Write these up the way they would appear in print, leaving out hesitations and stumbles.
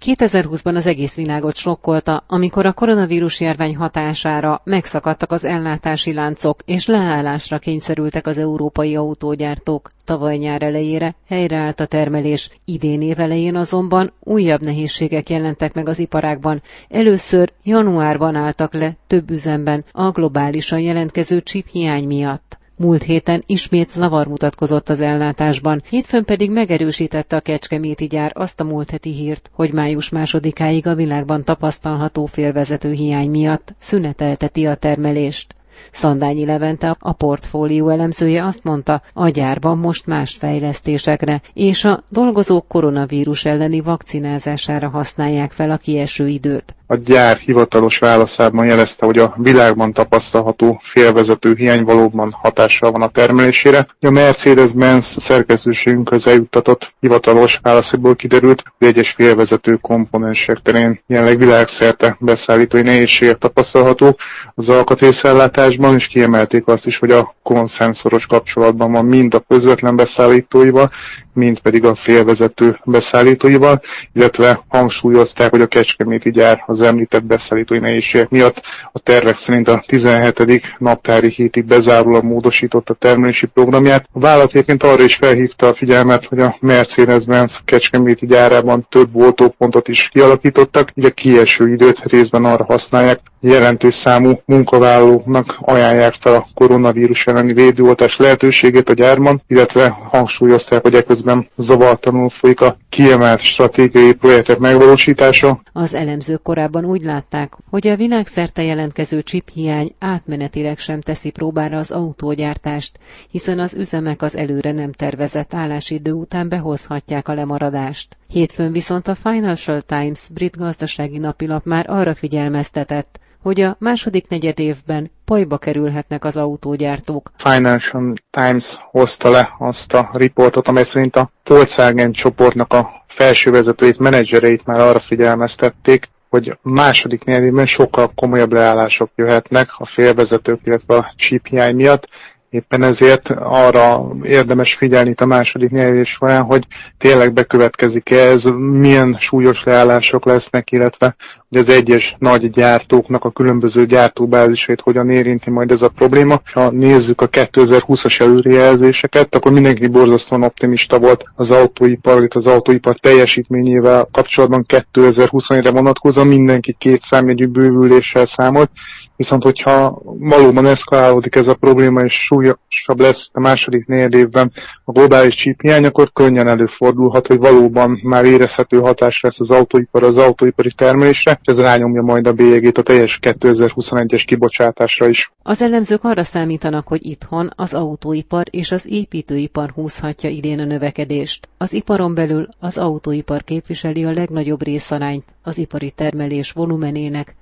2020-ban az egész világot sokkolta, amikor a koronavírus járvány hatására megszakadtak az ellátási láncok, és leállásra kényszerültek az európai autógyártók. Tavaly nyár elejére helyreállt a termelés, idén év elején azonban újabb nehézségek jelentek meg az iparágban. Először januárban álltak le több üzemben a globálisan jelentkező chip hiány miatt. Múlt héten ismét zavar mutatkozott az ellátásban, hétfőn pedig megerősítette a kecskeméti gyár azt a múlt heti hírt, hogy május 2-áig a világban tapasztalható félvezető hiány miatt szünetelteti a termelést. Szandányi Levente, a portfólió elemzője azt mondta, a gyárban most más fejlesztésekre és a dolgozók koronavírus elleni vakcinázására használják fel a kieső időt. A gyár hivatalos válaszában jelezte, hogy a világban tapasztalható félvezető hiány valóban hatással van a termelésére. A Mercedes-Benz szerkesztőségünkhöz eljuttatott hivatalos válaszból kiderült, hogy egyes félvezető komponensek terén jelenleg világszerte beszállítói nehézségek tapasztalhatók az alkatrészellátásban, és kiemelték azt is, hogy a konszenzoros kapcsolatban van mind a közvetlen beszállítóival, mind pedig a félvezető beszállítóival, illetve hangsúlyozták, hogy a kecskeméti gyár az említett beszállítói nehézségek miatt a tervek szerint a 17. naptári hétig bezárólag módosította a termelési programját. A vállalat egyébként arra is felhívta a figyelmet, hogy a Mercedes-Benz kecskeméti gyárában több oltópontot is kialakítottak, így a kieső időt részben arra használják, jelentős számú munkavállalóknak ajánlják fel a koronavírus elleni védőoltás lehetőségét a gyárban, illetve hangsúlyozták, hogy eközben zavartalanul folyik a kiemelt stratégiai projektek megvalósítása. Az elemzők korábban úgy látták, hogy a világszerte jelentkező chiphiány átmenetileg sem teszi próbára az autógyártást, hiszen az üzemek az előre nem tervezett állásidő után behozhatják a lemaradást. Hétfőn viszont a Financial Times brit gazdasági napilap már arra figyelmeztetett, hogy a második negyedévben bajba kerülhetnek az autógyártók. Financial Times hozta le azt a riportot, amely szerint a Volkswagen csoportnak a felsővezetőit, menedzsereit már arra figyelmeztették, hogy második negyedévben sokkal komolyabb leállások jöhetnek a félvezetők, illetve a chip hiány miatt. Éppen ezért arra érdemes figyelni itt a második negyedév során, hogy tényleg bekövetkezik-e ez, milyen súlyos leállások lesznek, illetve hogy az egyes nagy gyártóknak a különböző gyártóbázisait hogyan érinti majd ez a probléma. Ha nézzük a 2020-as előrejelzéseket, akkor mindenki borzasztóan optimista volt az autóipar, az autóipar teljesítményével kapcsolatban 2021-re vonatkozóan, mindenki 2 számjegyű bővüléssel számolt. Viszont hogyha valóban eszkalálódik ez a probléma, és súlyosabb lesz a második negyedévben a globális chiphiány, akkor könnyen előfordulhat, hogy valóban már érezhető hatás lesz az autóipari termelésre, és ez rányomja majd a bélyegét a teljes 2021-es kibocsátásra is. Az elemzők arra számítanak, hogy itthon az autóipar és az építőipar húzhatja idén a növekedést. Az iparon belül az autóipar képviseli a legnagyobb részarányt az ipari termelés volumenének,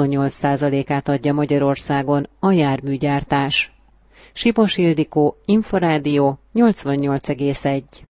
28%-át adja Magyarországon a járműgyártás. Sipos Ildikó, Inforádió 88,1.